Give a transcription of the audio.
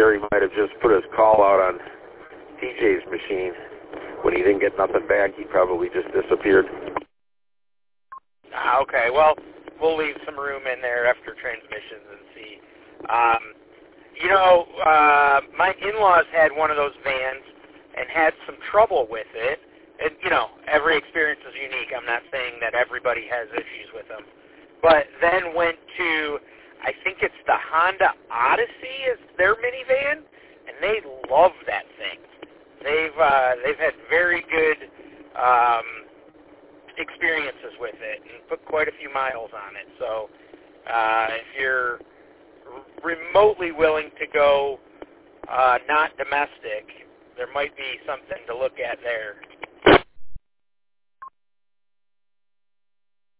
Jerry might have just put his call out on TJ's machine. When he didn't get nothing back, he probably just disappeared. Okay, well, we'll leave some room in there after transmissions and see. My in-laws had one of those vans and had some trouble with it. And, every experience is unique. I'm not saying that everybody has issues with them. But then went to, I think it's the Honda Odyssey is their minivan, and they love that thing. They've had very good experiences with it and put quite a few miles on it. So if you're remotely willing to go not domestic, there might be something to look at there.